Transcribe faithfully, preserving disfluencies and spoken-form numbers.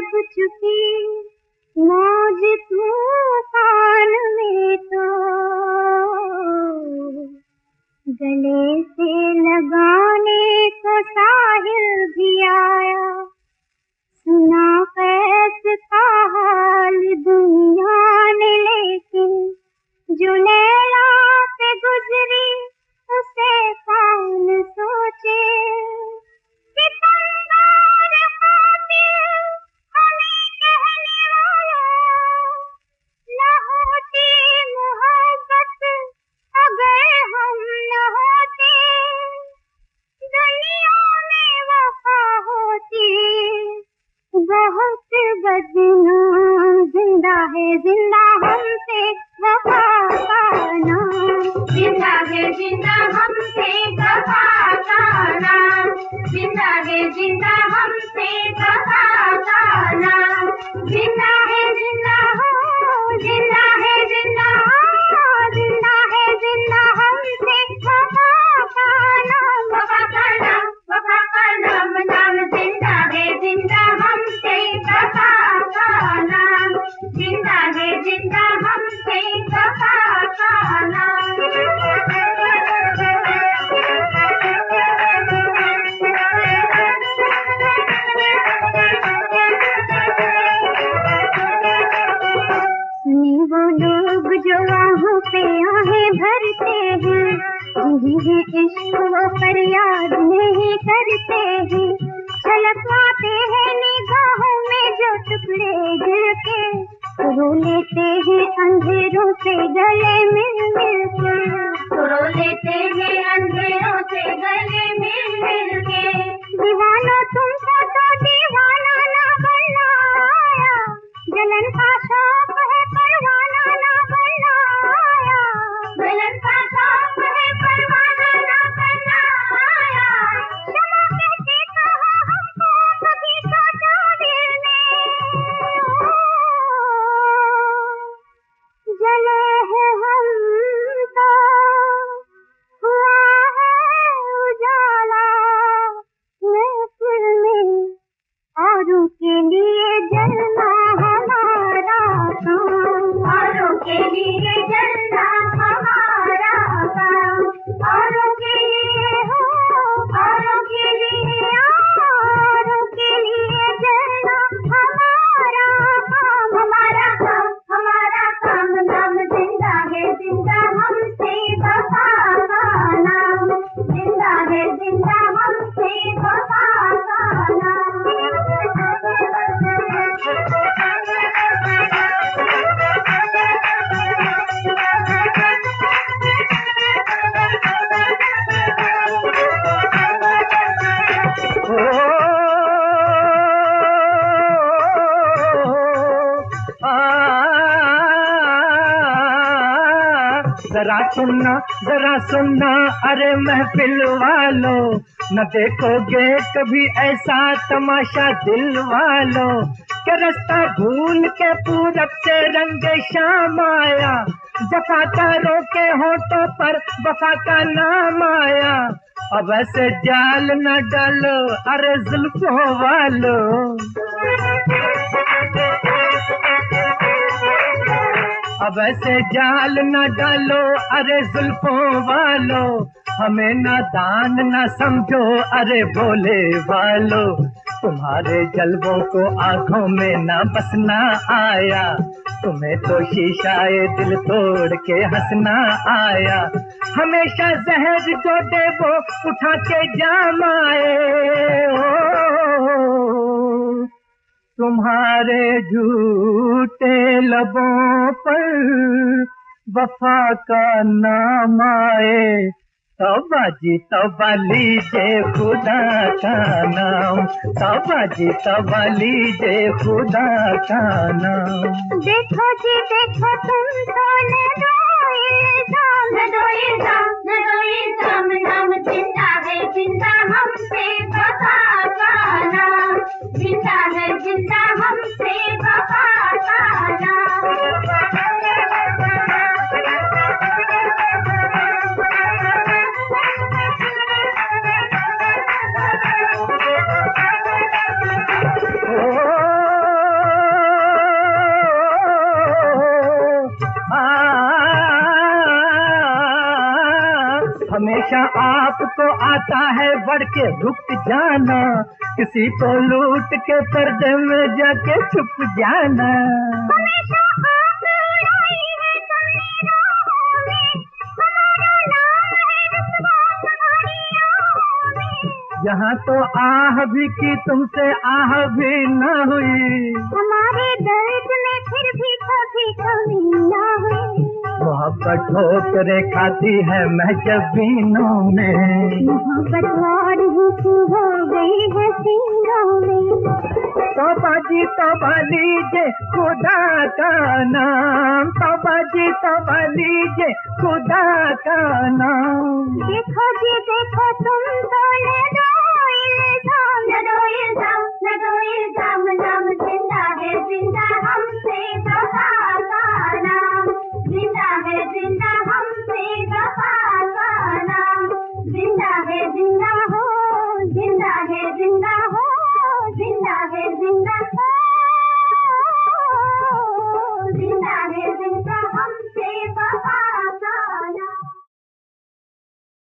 दब चुकी मौज तूफान में तो गले से लगाने को साहिल भी आया। सुना कैस का हाल दुनिया ने, लेकिन जो लैला पे गुजरी उसे कौन सोचे कि कंगार खातिर हमें कहने वाला न होती मोहब्बत अगर हम न होते। दुनिया में वफा होती बहुत बदनाम। जिंदा है जिंदा हमसे वफा का नाम। जिंदा है जिंदा हमसे वफा का नाम। जिंदा है जिंदा हमसे वफा का नाम। जिंदा है जिंदा हो, जिंदा है जिंदा हो, जिंदा है जिंदा हमसे वफा का नाम। वफा का नाम, वफा का नाम, नाम जिंदा है जिंदा हमसे वफा का नाम। जिंदा है जिंदा हमसे वफा का नाम। सुनी वो लोग जो आहों पे आहें भरते हैं, यही है इश्क वो फरियाद नहीं करते हैं। छलकाते हैं निगाहों में जो टुकड़े गिर के, रो लेते हैं अंधेरों से गले मिल मिल के। रो लेते हैं अंधेरों से गले मिल मिल के। दीवानो तुमको तो दीवाना ना बनना आया, जलन का शौक है परवाना ना बनना आया। जलन का शौक है परवाना ना बनना आया। क्षमा कैसे कहा हमको कभी सोचा दिल में, जले हैं हम तो हुआ है उजाला। महफिल में औरों के लिए जलना हमारा काम। औरों के लिए जलना हमारा काम। औरों के लिए हो, औरों के लिए, औरों के लिए जलना हमारा काम। हमारा काम, हमारा काम, नाम जिंदा है जिंदा हमसे वफा का नाम। जिंदा है जिंदा हमसे वफा का नाम। जरा सुनना जरा सुनना अरे महफिल वालों, न देखोगे कभी ऐसा तमाशा दिल वालों। के रास्ता भूल के पूरब से रंगे शाम आया, जफाकारों के होठों पर वफा का नाम आया। अब ऐसे जाल न डालो अरे जुल्फों वालों, अब ऐसे जाल न डालो अरे जुल्फों वालों। हमें नादान न समझो अरे भोले वालों। तुम्हारे जलवों को आंखों में न बसना आया, तुम्हें तो शीशाए दिल तोड़ के हंसना आया। हमेशा जहर जो दे वो उठा के जाम आए। ओ तुम्हारे झूठे लबों पर वफा का नाम आए। तौबा जी तौबा लीजिए खुदा का नाम, तौबा जी तौबा लीजिए खुदा का नाम। देखो जी देखो तुम तो न दो इल्जाम, न दो इल्जाम, न दो इल्जाम। नाम जिंदा है जिंदा हमसे वफा का नाम। जिंदा है जिंदा हमसे वफा का नाम। हमेशा आपको आता है बढ़ के रुक जाना, किसी को लूट के पर्दे में जाके छुप जाना। हमेशा आप उड़ाई है तुमने राहों में, हमारा नाम है रुतबा तुम्हारी आहों में। यहाँ तो आह भी की तुमसे आह भी न हुई, हमारे दर्द में फिर भी कभी कमी ना हुई। मोहब्बत ठोकरे खाती है महजबीनों में, मोहब्बत और ही सी हो गई है सीनों में। तौबा जी तौबा लीजिए खुदा का नाम, तौबा जी तौबा लीजिए खुदा का नाम। देखो जी देखो तुम तो न दो इल्जाम, न दो इल्जाम, न दो इल्जाम, न